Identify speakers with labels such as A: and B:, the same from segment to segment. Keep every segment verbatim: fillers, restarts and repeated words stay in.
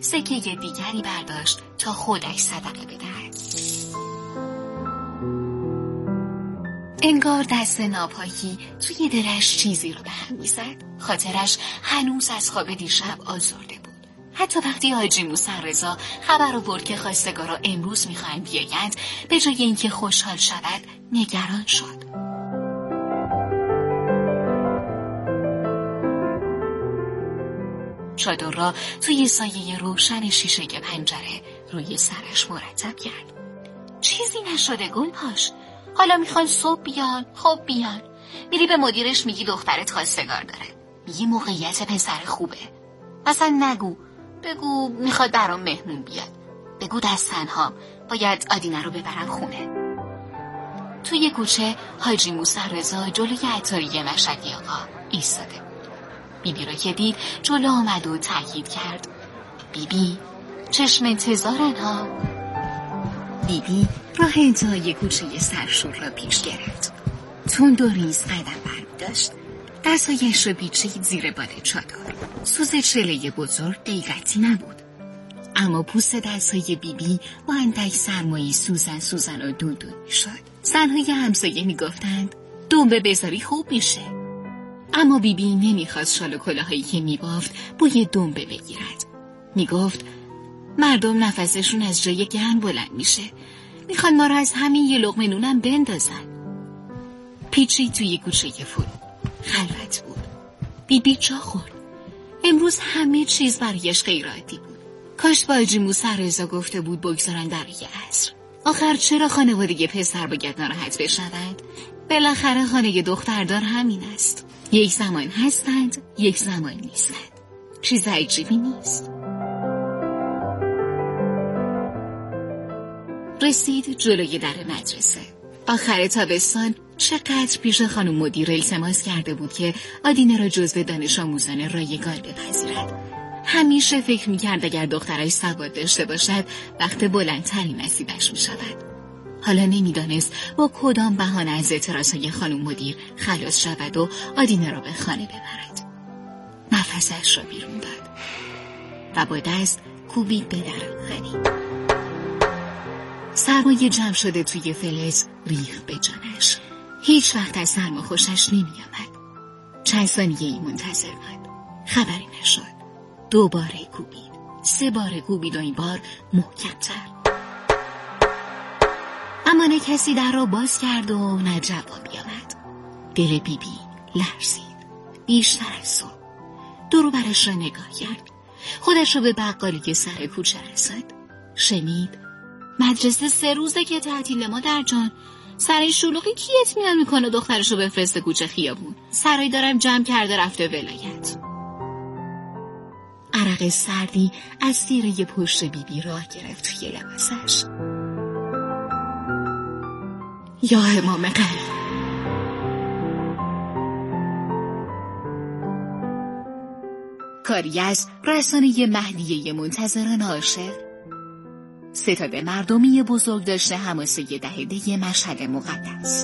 A: سکه دیگری برداشت تا خودش صدقه بدهد. انگار دست ناپاکی توی دلش چیزی رو به هم میزد. خاطرش هنوز از خواب دیشب آزرده بود. حتی وقتی حاجی موسی رضا خبر آورد که خواستگارا امروز میخواهند بیایند، به جای اینکه خوشحال شود نگران شد. چادر را توی سایه روشن شیشه پنجره روی سرش مرتب کرد. چیزی نشده گلپاش، حالا میخوان صبح بیان. خب بیان. میری به مدیرش میگی دخترت خواستگار داره، میگی موقعیت پسر خوبه. اصلا نگو، بگو میخواد برام مهمون بیاد. بگو دست تنهام، باید آدینه رو ببرم خونه. توی کوچه حاجی موسی رضا جلوی عطاریه مشهدی آقا ایستاده. بیبی را که دید جلو آمد و تأکید کرد. بیبی چشم انتظارن ها. بیبی راه انتهای کوچه سرشور را پیش گرفت. تند و ریز قدم برمی‌داشت. دستایش را پیچید زیر بال چادر. سوز چله بزرگ دقیقتی نبود، اما پوست دستهای بیبی با اندک سرمایی سوزن سوزن و دون دون شد. زنهای همسایه میگفتند دنبه بذاری خوب میشه، اما بیبی نمیخواست شال و کلاهایی که میبافت بوی دنبه بگیرد. میگفت مردم نفسشون از جای گرم بلند میشه، میخوان ما را از همین یه لقمه نونم بندازن. پیچی توی کوچه فرو خلوت بود. بیبی جا خورد. امروز همه چیز برایش غیر عادی بود. کاش با حاجی موسی رضا گفته بود بگذارن برای عصر. آخر چرا خانواده پسر باید ناراحت بشوند؟ بالاخره خانه دختردار همین است. یک زمان هستند، یک زمان نیستند. چیز عجیبی نیست. رسید جلوی در مدرسه. آخر تابستان چقدر پیش خانم مدیر التماس کرده بود که آدینه را جزو دانش آموزان رایگان بپذیرد. همیشه فکر می‌کرد اگر دخترش سواد داشته باشد وقت بلندتری نصیبش می‌شود. حالا نمی‌دانست با کدام بهانه از اعتراضهای خانم مدیر خلاص شود و آدینه را به خانه ببرد. نفسش را بیرون داد و با دست کوبید به در خانه. سرمایه جمع شده توی فلز ریخت به جانش. هیچ وقت از سرما خوشش نمی آمد. چند ثانیه ای منتظر بود. خبری نشد. دوباره کوبید. سه بار کوبید و این بار محکم‌تر. اما نه کسی در را باز کرد و نه جوابی آمد. دل بیبی بی لرزید. بیشتر از صبح. دورو برش را نگاه کرد. خودش را به بقالی که سر کوچه رسد. شنید مدرسه سه روزه که تعطیل مادر جان. سر شلوغی کی اطمینان میکنه دخترشو بفرسته کوچه خیابون؟ سرایی دارم جمع کرده رفته ولایت. عرق سردی از تیره پشت بیبی راه گرفت توی لباسش. یا امام قلب. کاری از رسانه مهدیه منتظران عاشق، ستاد مردمی بزرگ داشته حماسه دهده مشهد مقدس.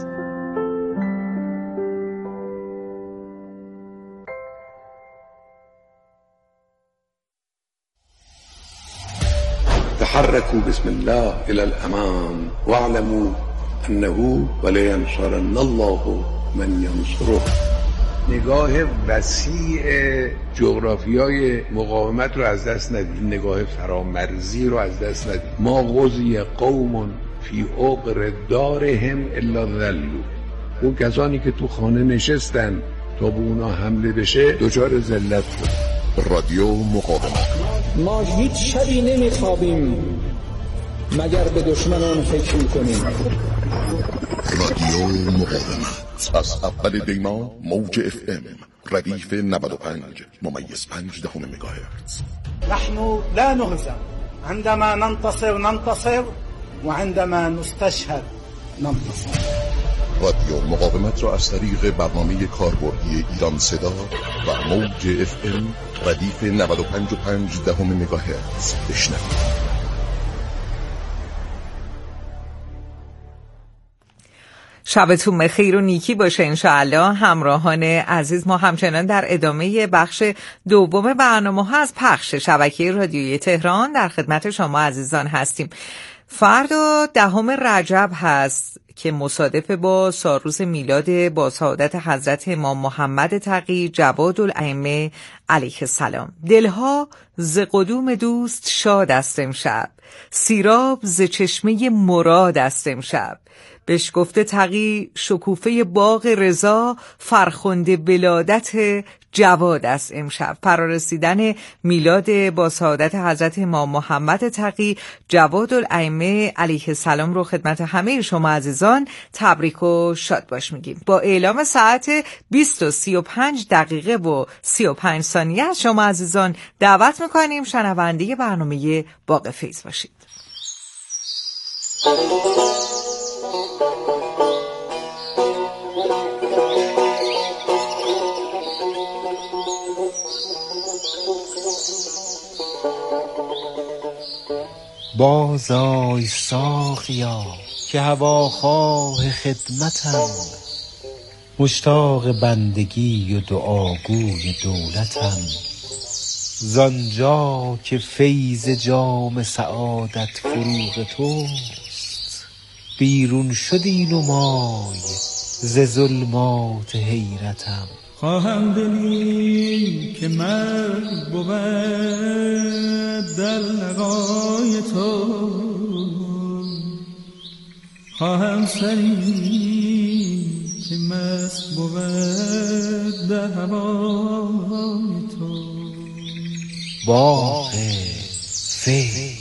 B: تحركوا بسم الله إلى الأمام واعلموا أنه ولينصرن الله من ينصره. نگاه وسیع جغرافیای مقاومت رو از دست ندید، نگاه فرامرزی رو از دست ندید. ما غزی قوم فی عقر دارهم الا ذلوا. اون کسانی که تو خانه نشستن تا به اونا حمله بشه دچار ذلت شد.
C: رادیو مقاومت.
D: ما هیچ شبی نمیخوابیم مگر به دشمنان فکر میکنیم.
C: رادیو مقاومت از اول دیما موج اف ام ردیف نود و پنج ممیز پنج دهم مگاهرتز.
E: نحن لا نهزم عندما ننتصر ننتصر وعندما نستشهد ننتصر.
C: رادیو مقاومت را از طریق برنامه کاربردی ایران صدا و موج اف ام ردیف نود و پنج و پنج دهم مگاهرتز بشنوید.
F: شبتون بخیر و نیکی باشه انشاءالله. همراهان عزیز، ما همچنان در ادامه بخش دوم برنامه ها از پخش شبکه رادیویی تهران در خدمت شما عزیزان هستیم. فردا دهم رجب هست که مصادف با سالروز میلاد با سعادت حضرت امام محمد تقی جوادالائمه علیه السلام. دلها ز قدوم دوست شاد است امشب، سیراب ز چشمه مراد است امشب. بشکفته تقی شکوفه باغ رضا، فرخنده ولادت جواد است امشب. فرارسیدن میلاد با سعادت حضرت امام محمد تقی جوادالائمه علیه السلام رو خدمت همه شما عزیزان تبریک و شاد باش میگیم. با اعلام ساعت بیست و سی و پنج دقیقه و سی و پنج ثانیه از شما عزیزان دعوت میکنیم شنونده برنامه باغ فیض باشید.
G: بازآی ساقیا که هواخواه خدمتم، مشتاق بندگی و دعاگوی دولتم. زانجا که فیض جام سعادت فروغ توست، بیرون شد این نمای ز ظلمات حیرتم.
H: خواهم دلی که مرد بود در لقای تو، خواهم سری که مست بود در هوای تو.
G: باغ فیض.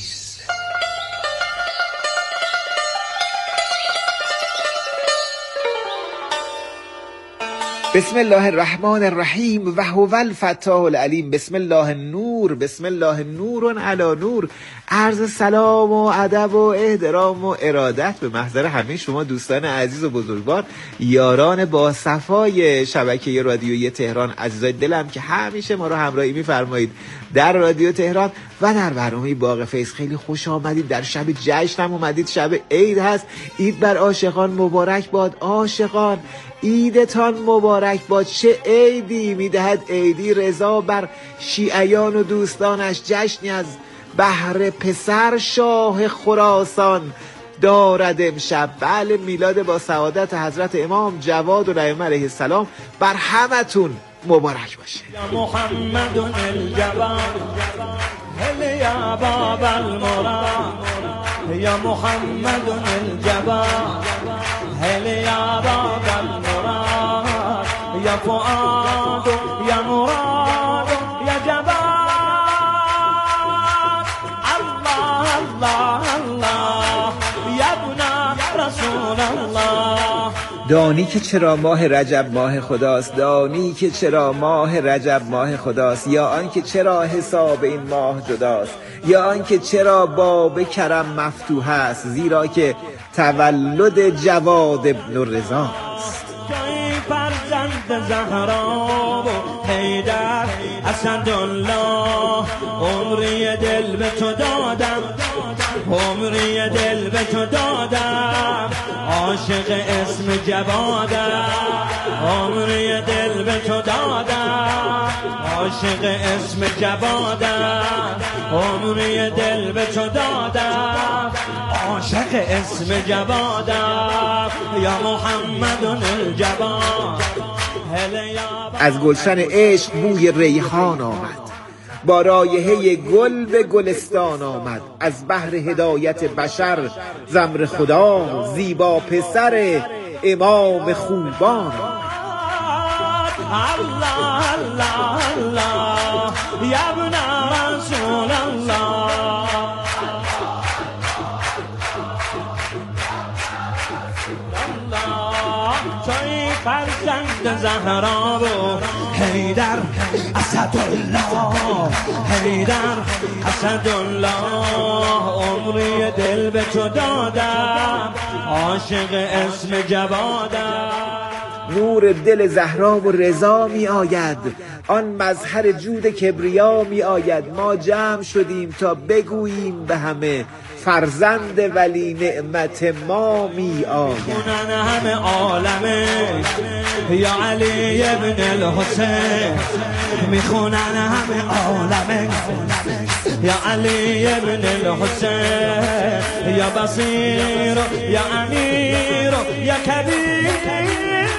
G: بسم الله الرحمن الرحیم و هو الفتاح العلیم. بسم الله النور، بسم الله نور علی نور. عرض سلام و ادب و احترام و ارادت به محضر همه شما دوستان عزیز و بزرگوار، یاران با صفای شبکه رادیویی تهران، عزیزای دلم که همیشه ما رو همراهی می‌فرمایید در رادیو تهران و در برنامه باغ فیض. خیلی خوش آمدید. در شب جشنم اومدید، شب عید هست. عید بر عاشقان مبارک باد. عاشقان عیدتان مبارک باد. چه عیدی میدهد عیدی رضا بر شیعیان و دوستانش. جشنی از بهر پسر شاه خراسان دارد امشب. بله، میلاد با سعادت حضرت امام جوادالائمه علیه السلام بر همتون مبارک باشه.
H: یا محمد الجواد هل یا باب المراد، یا محمد الجواد هل یا باب المراد، یا فؤاد یا مراد یا جواد. الله الله الله یا ابن رسول الله.
G: دانی که چرا ماه رجب ماه خداست، دانی که چرا ماه رجب ماه خداست، یا آن که چرا حساب این ماه جداست، یا آن که چرا باب کرم مفتوح است، زیرا که تولد جواد ابن رضا است.
H: جای فرزند زهرا و حیدر اسدالله، عمری دل به تو دادم، عمری دل به تو دادم، عاشق اسم جوادم، عمری دل به تو دادم، عاشق اسم جوادم، عمری دل به تو دادم، عاشق اسم جوادم، یا محمد الجواد.
G: از گلشن عشق بوی ریحان آمد، با رایحه گل به گلستان آمد. از بحر هدایت بشر زمر خدا، زیبا پسر امام خوبان آمد.
H: الله الله الله یا ابن رسول الله. توی فرزند زهرا و حیدر اسدالله، حیدر اسدالله، عمری دل به تو دادم، عاشق اسم جوادم.
G: نور دل زهرا و رضا می آید، آن مظهر جود کبریا می آید. ما جمع شدیم تا بگوییم به همه فرزند ولی نعمت ما می آید.
H: خونن همه عالمه یا علی ابن الحسین، میخونن همه عالمه یا علی ابن الحسین، یا بصیر یا امیر یا کبیر.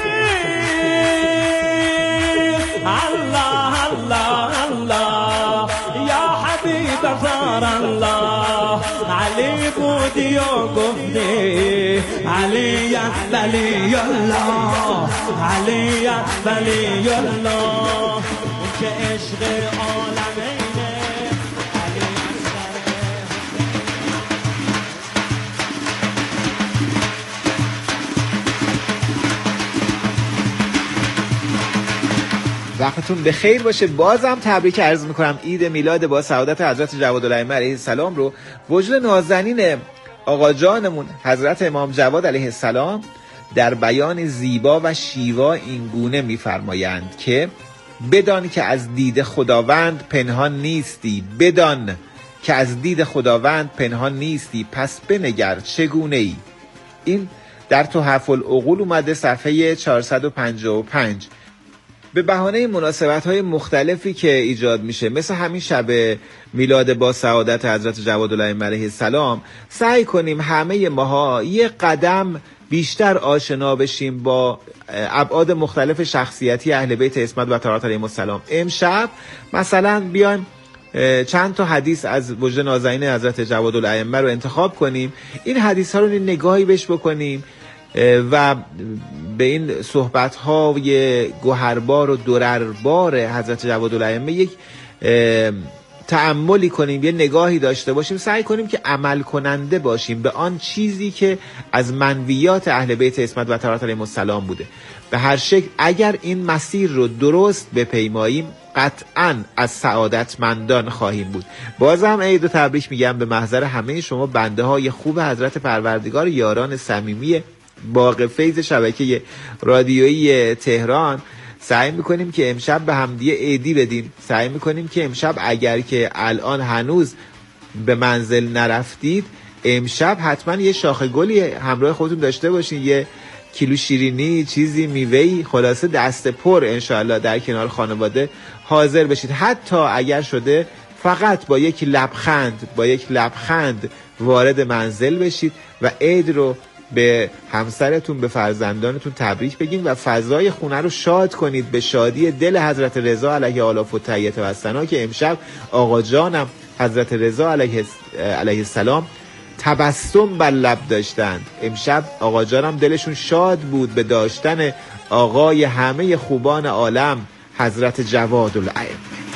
H: الله الله الله یا حبیب زار الله. علی بودی و گفتی علی ولی الله، علی ولی الله که عشق عالمینه.
G: وقتتون بخیر باشه. بازم تبریک عرض میکنم عید میلاد با سعادت حضرت جوادالائمه علیه السلام رو. وجود نازنین آقا جانمون حضرت امام جواد علیه السلام در بیان زیبا و شیوا این گونه میفرمایند که بدان که از دید خداوند پنهان نیستی، بدان که از دید خداوند پنهان نیستی، پس بنگر چگونه ای. این در تحف العقول اومده صفحه چهارصد و پنجاه و پنج. به بهانه مناسبت‌های مختلفی که ایجاد میشه، مثل همین شب میلاد با سعادت حضرت جوادالائمه علیه السلام، سعی کنیم همه ماها یه قدم بیشتر آشنا بشیم با ابعاد مختلف شخصیتی اهل بیت عصمت و طهارت علیهم السلام. امشب مثلا بیایم چند تا حدیث از وجود نازنین حضرت جوادالائمه رو انتخاب کنیم، این حدیث ها رو نگاهی بهش بکنیم و به این صحبت‌های گوهربار و درربار حضرت جوادالائمه یک تأملی کنیم، یه نگاهی داشته باشیم، سعی کنیم که عمل کننده باشیم به آن چیزی که از منویات اهل بیت عصمت و طهارت علیهم السلام بوده. به هر شکل اگر این مسیر رو درست بپیماییم قطعاً از سعادتمندان خواهیم بود. بازم عید و تبریک میگم به محضر همه شما بنده های خوب حضرت پروردگار، یاران صمیمی باغ فیض شبکه رادیویی تهران. سعی میکنیم که امشب به همدیگه عیدی بدیم، سعی میکنیم که امشب اگر که الان هنوز به منزل نرفتید، امشب حتما یه شاخه گلی همراه خودتون داشته باشین، یه کیلو شیرینی، چیزی میوهی، خلاصه دست پر انشاءالله در کنار خانواده حاضر بشید. حتی اگر شده فقط با یک لبخند با یک لبخند وارد منزل بشید و عید رو به همسرتون، به فرزندانتون تبریک بگین و فضای خونه رو شاد کنید به شادی دل حضرت رضا علیه آلاف و تحیت و ثنا که امشب آقا جانم حضرت رضا علیه علیه السلام تبسم بر لب داشتند. امشب آقا جانم دلشون شاد بود به داشتن آقای همه خوبان عالم حضرت جوادالائمه.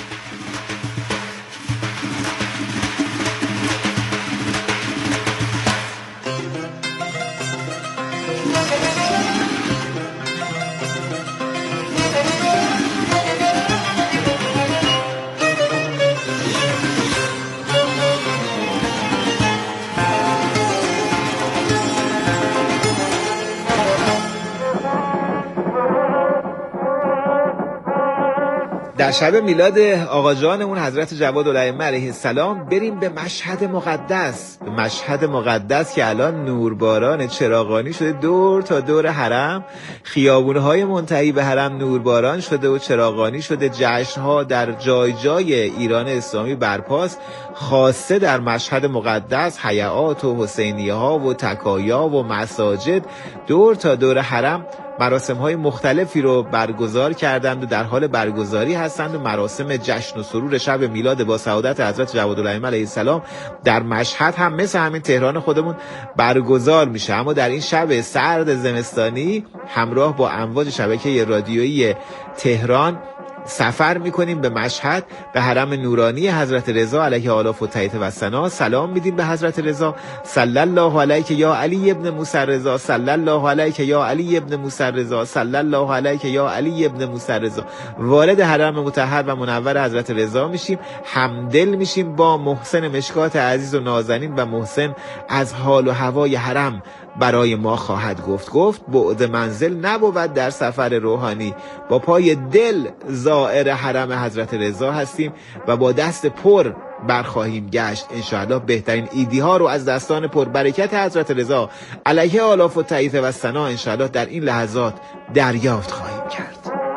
G: در شب میلاد آقا جانمون حضرت جوادالائمه علیه السلام بریم به مشهد مقدس، به مشهد مقدس که الان نورباران چراغانی شده دور تا دور حرم، خیابونهای منتهی به حرم نورباران شده و چراغانی شده، جشنها در جای جای ایران اسلامی برپاست، خاصه در مشهد مقدس حیات و حسینیه ها و تکایا و مساجد دور تا دور حرم مراسم های مختلفی رو برگزار کردند و در حال برگزاری هستند و مراسم جشن و سرور شب میلاد با سعادت حضرت جوادالائمه علیه السلام در مشهد هم مثل همین تهران خودمون برگزار میشه. اما در این شب سرد زمستانی همراه با امواج شبکه رادیویی تهران سفر میکنیم به مشهد، به حرم نورانی حضرت رضا علیه آلاف و تحیت و ثنا. سلام میدیم به حضرت رضا، صلی الله علیک یا علی ابن موسی رضا، صلی الله علیک یا علی ابن موسی رضا، صلی الله علیک یا علی ابن موسی رضا. وارد حرم مطهر و منور حضرت رضا میشیم، همدل میشیم با محسن مشکات عزیز و نازنین و محسن از حال و هوای حرم برای ما خواهد گفت. گفت بعد منزل نبود در سفر روحانی، با پای دل زائر حرم حضرت رضا هستیم و با دست پر برخواهیم گشت. انشاءالله بهترین ایدی ها رو از دستان پر برکت حضرت رضا علیه آلاف و تعیف و ثنا انشاءالله در این لحظات دریافت خواهیم کرد.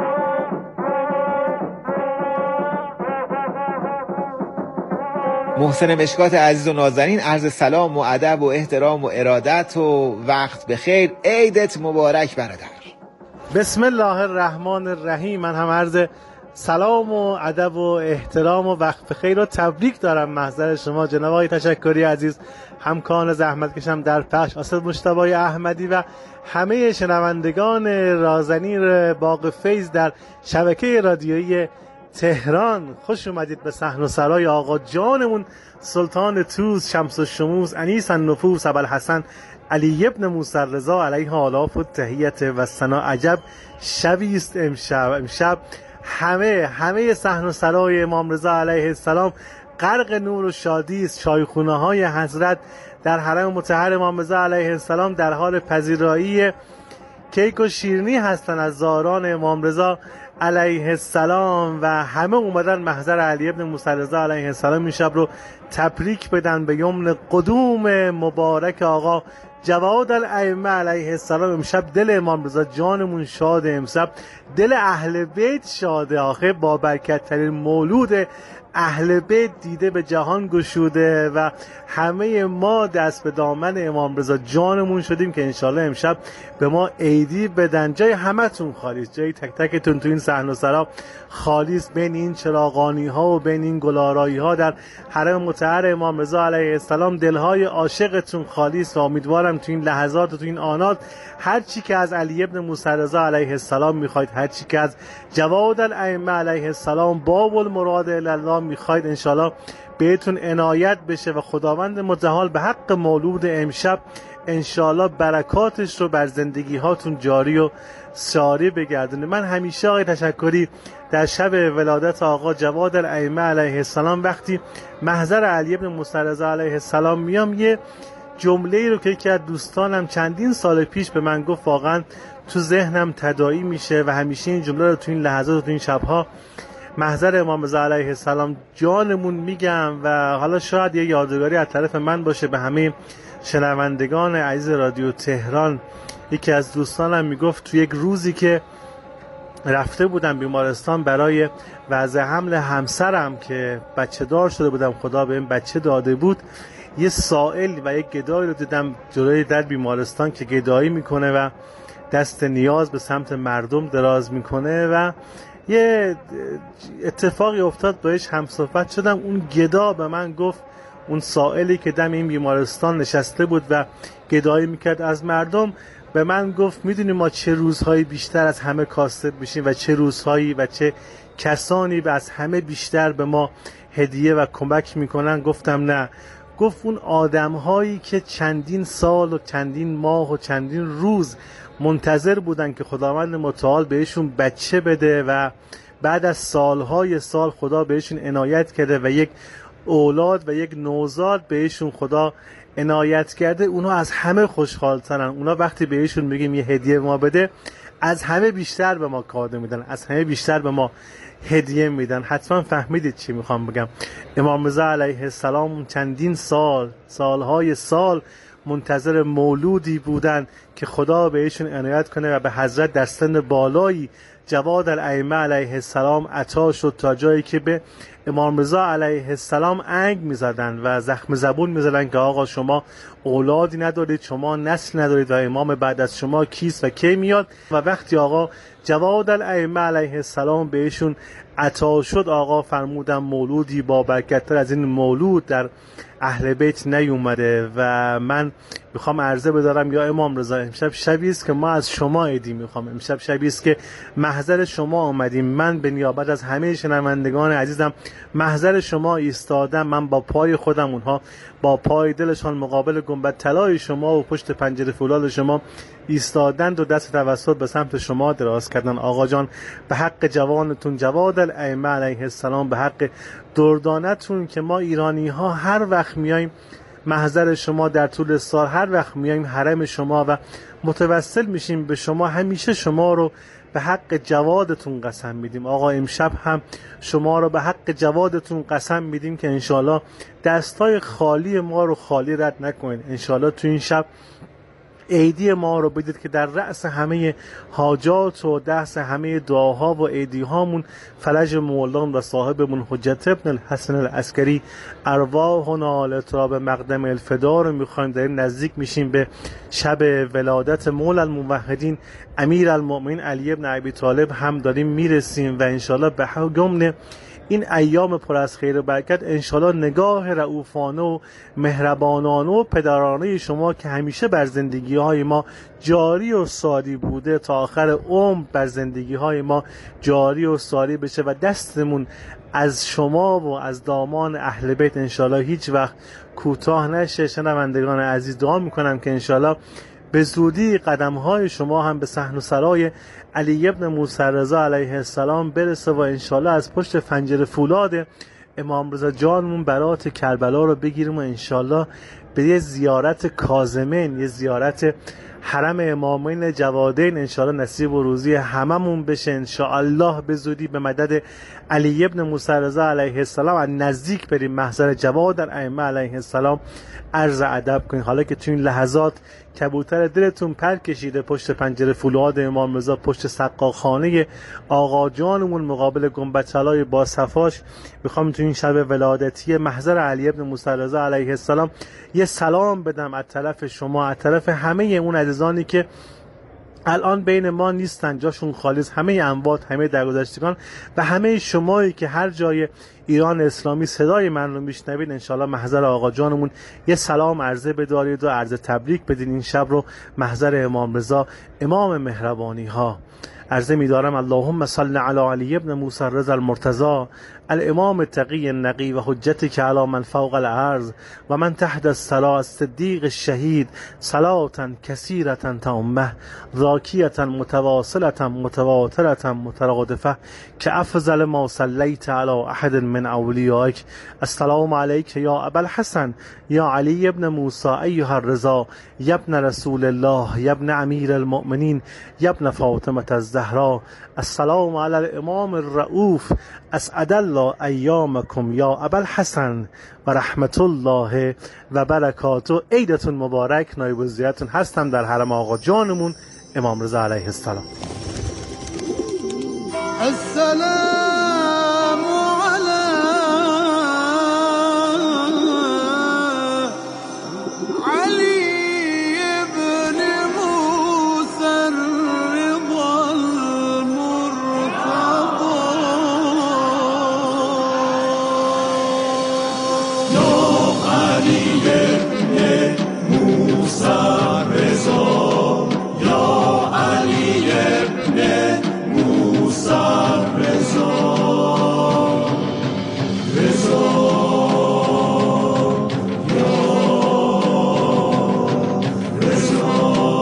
G: محسن مشکات عزیز و نازنین، عرض سلام و ادب و احترام و ارادت و وقت بخیر. عیدت مبارک برادر.
I: بسم الله الرحمن الرحیم. من هم عرض سلام و ادب و احترام و وقت بخیر و تبریک دارم محضر شما جناب آقای تشکری عزیز، همکاران زحمتکشم در پخش، آستاذ مجتبی احمدی و همه شنوندگان رازنین باغ فیض در شبکه رادیویی تهران. خوش اومدید به صحن و سرای آقا جانمون سلطان توس شمس الشموس انیس النفوس ابوالحسن علی ابن موسی رضا علیه آلاف و تحیت و ثنا. عجب شبی است امشب. امشب همه همه صحن و سرای امام رضا علیه السلام غرق نور و شادی است. چایخونه های حضرت در حرم مطهر امام رضا علیه السلام در حال پذیرایی کیک و شیرینی هستند از زائران امام رضا علیه السلام و همه اومدن محضر علی ابن موسی رضا علیه السلام این شب رو تبریک بدن به یمن قدوم مبارک آقا جواد الائمه علیه السلام. امشب دل امام رضا جانمون شاده، امشب دل اهل بیت شاده. آخه با برکت ترین مولود اهل بیت دیده به جهان گشوده و همه ما دست به دامن امام رضا جانمون شدیم که انشالله امشب به ما عیدی بدن. جای همتون خالی است، جای تک تکتون تو این صحن و سرا خالی است. بین این چراغانی ها و بین این گلارایی ها در حرم مطهر امام رضا علیه السلام دلهای عاشقتون خالی است و امیدوارم تو این لحظات و تو این آنات هر چی که از علی ابن موسی رضا علیه السلام میخواید، هر چی که از جواد الائمه علیه السلام باب المراد الله میخواید، انشالله بهتون عنایت بشه و خداوند متعال به حق مولود امشب انشالله برکاتش رو بر زندگی هاتون جاری و ساری بگردونه. من همیشه آقای تشکری در شب ولادت آقا جواد الائمه علیه السلام وقتی محضر علی ابن موسی رضا علیه السلام میام، یه جمله رو که یکی از دوستانم چندین سال پیش به من گفت واقعا تو ذهنم تداعی میشه و همیشه این جمله رو تو این لحظات و تو این شبها محضر امام رضا علیه السلام جانمون میگم و حالا شاید یه یادگاری از طرف من باشه به همه شنوندگان عزیز رادیو تهران. یکی از دوستانم میگفت تو یک روزی که رفته بودم بیمارستان برای وضع حمل همسرم که بچه دار شده بودم، خدا به این بچه داده بود، یه سائل و یک گدایی رو دیدم جلوی در بیمارستان که گدایی میکنه و دست نیاز به سمت مردم دراز میکنه و یه اتفاقی افتاد باش همصحبت شدم. اون گدا به من گفت، اون سائلی که دم این بیمارستان نشسته بود و گدایی میکرد از مردم، به من گفت میدونی ما چه روزهایی بیشتر از همه کاسب بشیم و چه روزهایی و چه کسانی و از همه بیشتر به ما هدیه و کمک میکنن؟ گفتم نه. گفت اون آدمهایی که چندین سال و چندین ماه و چندین روز منتظر بودن که خداوند متعال بهشون بچه بده و بعد از سالهای سال خدا بهشون عنایت کرده و یک اولاد و یک نوزاد بهشون خدا عنایت کرده، اونا از همه خوشحالترن. اونا وقتی بهشون میگیم یه هدیه ما بده، از همه بیشتر به ما کادو میدن، از همه بیشتر به ما هدیه میدن. حتما فهمیدید چی میخوام بگم. امام رضا علیه السلام چندین سال سالهای سال منتظر مولودی بودن که خدا بهشون عنایت کنه و به حضرت در سن بالایی جواد الائمه علیه السلام عطا شد تا جایی که به امام رضا علیه السلام انگ میزدن و زخم زبون میزدن که آقا شما اولادی ندارید، شما نسل ندارید و امام بعد از شما کیست و کی میاد. و وقتی آقا جواد الائمه علیه السلام بهشون عطا شد، آقا فرمودن مولودی با برکت‌تر از این مولود در اهل بیت نیومده. و من میخوام عرضه بدارم یا امام رضا، امشب شبی است که ما از شما عیدی میخوام، امشب شبی است که محضر شما آمدیم. من به نیابت از همه شنوندگان عزیزم محضر شما ایستادم. من با پای خودم، اونها با پای دلشان مقابل گنبد طلای شما و پشت پنجره فولاد شما ایستادند و دست توسط به سمت شما دراز کردن. آقا جان به حق جوانتون جواد الائمه علیه السلام، به حق دردانتون که ما ایرانی ها هر وقت میایم محضر شما در طول سال هر وقت میایم حرم شما و متوسل میشیم به شما، همیشه شما رو به حق جوادتون قسم میدیم. آقا امشب هم شما رو به حق جوادتون قسم میدیم که انشالله دستای خالی ما رو خالی رد نکنید. انشالله تو این شب عیدی ما رو بدید که در رأس همه حاجات و دست همه دعاها و عیدی هامون فلج مولان و صاحبمون حجت ابن الحسن العسکری ارواحنا لتراب مقدم الفدا رو میخوایم. در این نزدیک میشیم به شب ولادت مولا الموحدین امیر المؤمنین علی ابن ابی طالب هم داریم میرسیم و انشالله به گمن این ایام پر از خیر و برکت انشالله نگاه رؤوفانه و مهربانانه و پدرانه شما که همیشه بر زندگی های ما جاری و ساری بوده تا آخر عمر بر زندگی های ما جاری و ساری بشه و دستمون از شما و از دامان اهل بیت انشالله هیچ وقت کوتاه نشه. شنوندگان عزیز دعا میکنم که انشالله به زودی قدم‌های شما هم به صحن و سرای علی ابن موسی رضا علیه السلام برسه و انشالله از پشت فنجر فولاد امام رضا جانمون برات کربلا رو بگیریم و انشالله به یه زیارت کاظمین، یه زیارت حرم امامین جوادین انشالله نصیب و روزی هممون بشه انشالله به زودی به مدد علی ابن موسی رضا علیه السلام از نزدیک بریم محضر جواد در ائمه علیه السلام عرض ادب کنیم. حالا که تو این لحظات کبوتر دلتون پر کشیده پشت پنجره فولاد امام رضا، پشت سقاخانه آقا جانمون مقابل گنبد طلای با صفاش، میخوام تو این شب ولادتی محضر علی ابن موسی رضا علیه السلام یه سلام بدم از طرف شما، از طرف همه اون عزیزانی که الان بین ما نیستن، جاشون خالیست، همه اموات، همه درگذشتگان و همه شمایی که هر جای ایران اسلامی صدای من رو میشنوید انشالله محضر آقا جانمون یه سلام عرضه بدارید و عرضه تبریک بدین. این شب رو محضر امام رضا امام مهربانی ها عرضه میدارم. اللهم صل علی علی ابن موسی رضا المرتضی الامام التقی النقی و حجتک علی من فوق الارض و من تحت الثری الصدیق الشهید صلاة کثیرة تامه ذاکیة متواصلة متواترة مترادفه که افضل ما صلیت علی احد من اولیائک. السلام علیک یا ابا الحسن یا علی ابن موسی ایها الرضا یا ابن رسول الله یا ابن امیر المؤمنین یا ابن فاطمه الزهرا. السلام علی الامام الرؤوف اسعد الله ایامکم یا ابا الحسن و رحمت الله و برکاته. عیدتون مبارک. نایب الزیارتون هستم در حرم آقا جانمون امام رضا علیه السلام.
J: السلام علی علی ابن موسی الرضا المرتضی یا علی ابن موسی الرضا یا علی ابن موسی الرضا رضا یا رضا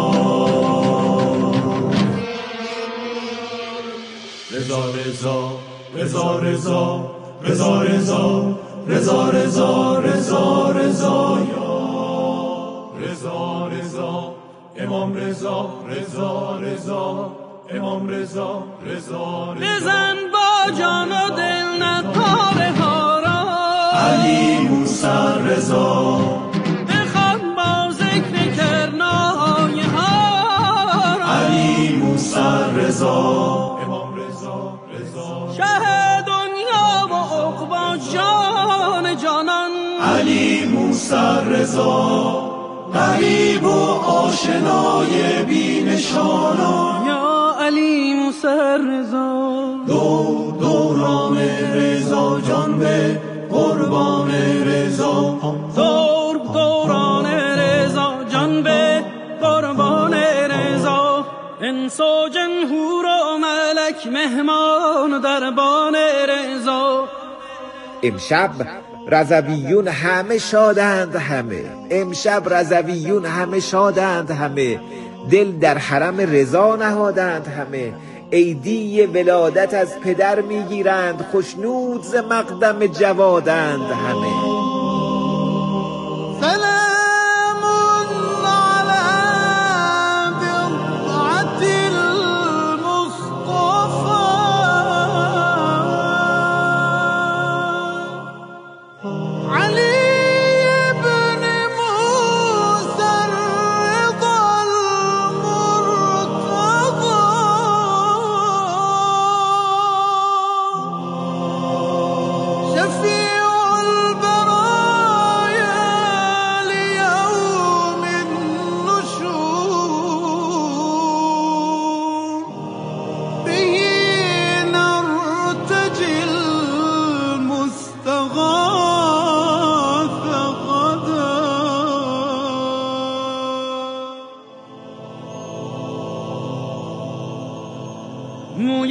J: رضا رضا رضا رضا رضا رضا رضا رضا رضا رضا یا رضا رضا امام رضا رضا رضا امام رضا رضا بزن با جان و دل نقاره ها را علی موسی رضا بخوان با ذکر کرنای ها را علی موسی رضا امام رضا رضا شه دنیا و عقبا جان جانان علی موسی رضا غریب و آشنای بی نشانان یا علی موسی رضا دو دوران رضا جان به قربان رضا دور دوران رضا جان به قربان رضا انس و جنهور و ملک مهمان دربان رضا.
G: امشب رضویون همه شادند همه، امشب رضویون همه شادند همه، دل در حرم رضا نهادند همه، عیدی ولادت از پدر میگیرند، خوشنود ز مقدم جوادند همه.
J: سلام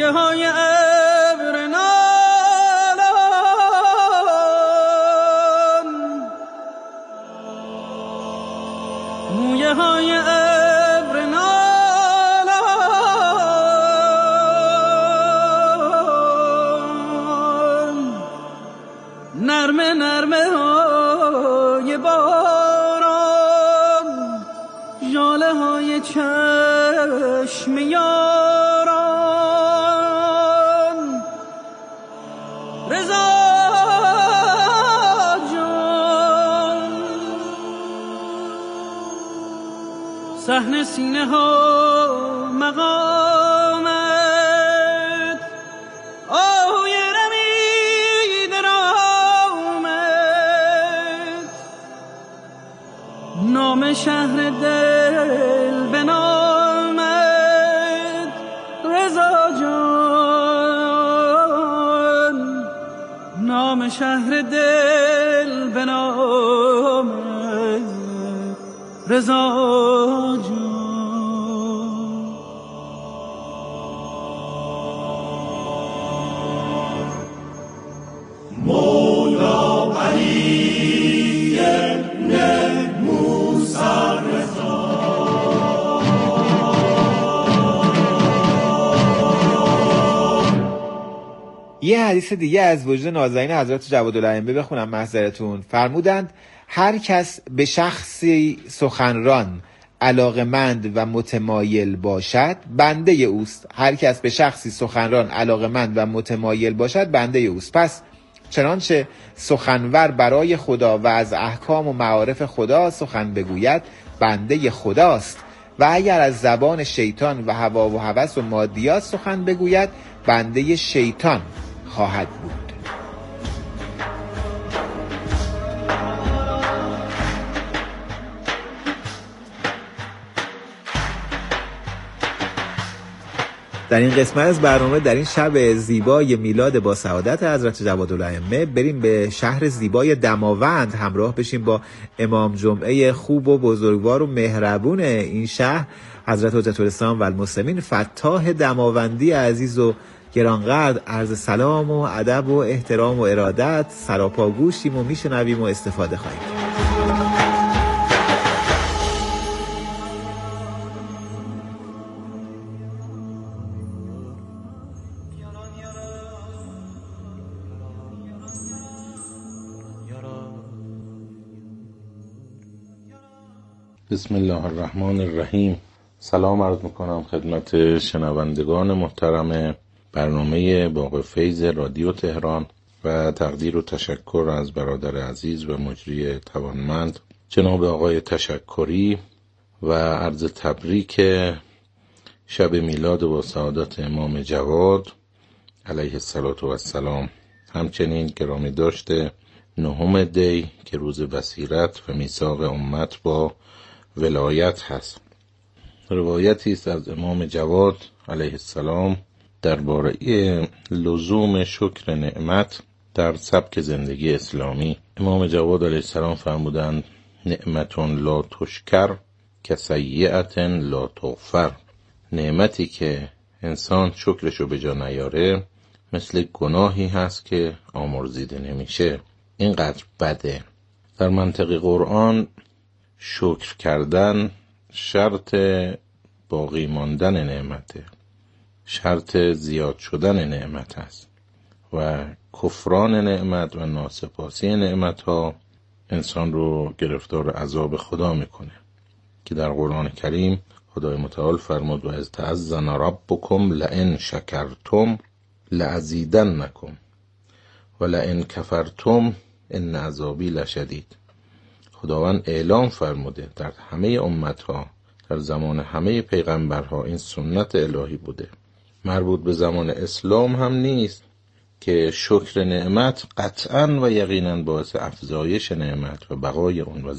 H: مویه های ابر نالان، مویه های ابر نالان، نرمه نرمه های باران، ژاله های چشم یاران، رضا جان، صحن سینه ها مقامت، آهوی رمید رامت، نام شهر دل به نامت، رضا جان، نام شهر دل به نامت، رضا جان.
J: مولا علی ابن موسی رضا،
G: یه حدیث دیگه از وجود نازنین حضرت جوادالائمه بخونم محضرتون. فرمودند هر کس به شخصی سخنران علاقمند و متمایل باشد بنده اوست. هر کس به شخصی سخنران علاقمند و متمایل باشد بنده اوست. پس چنانچه سخنور برای خدا و از احکام و معارف خدا سخن بگوید بنده خداست، و اگر از زبان شیطان و هوا و هوس و مادیات سخن بگوید بنده شیطان خواهد بود. در این قسمت از برنامه، در این شب زیبای میلاد با سعادت حضرت جوادالائمه، بریم به شهر زیبای دماوند همراه بشیم با امام جمعه خوب و بزرگوار و مهربون این شهر، حضرت حجت الاسلام و المسلمین فتاح دماوندی عزیز و گرانقدر. عرض سلام و ادب و احترام و ارادت، سراپاگوشیم و میشنویم و استفاده خواهیم کرد.
K: بسم الله الرحمن الرحیم. سلام عرض میکنم خدمت شنوندگان محترم برنامه باغ فیض رادیو تهران و تقدیر و تشکر از برادر عزیز و مجری توانمند جناب آقای تشکری و عرض تبریک شب میلاد و سعادت امام جواد علیه السلام. همچنین گرامی داشته نهم دی که روز بصیرت و میثاق امت با ولایت هست. روایتی است از امام جواد علیه السلام درباره لزوم شکر نعمت در سبک زندگی اسلامی. امام جواد علیه السلام فرمودند نعمتون لا تشکر که سیئتن لا تغفر. نعمتی که انسان شکرشو به جا نیاره مثل گناهی هست که آمرزیده نمیشه. اینقدر بده. در منطق قرآن شکر کردن شرط باقی ماندن نعمته، شرط زیاد شدن نعمت است و کفران نعمت و ناسپاسی نعمت ها انسان رو گرفتار عذاب خدا میکنه که در قرآن کریم خدای متعال فرمود و از تعذن ربکم لئن شکرتم لازیدنکم و لئن کفرتم ان عذابی لشدید. خداوند اعلام فرموده در همه امتها، در زمان همه پیغمبرها این سنت الهی بوده، مربوط به زمان اسلام هم نیست که شکر نعمت قطعاً و یقیناً باعث افزایش نعمت و بقای اون و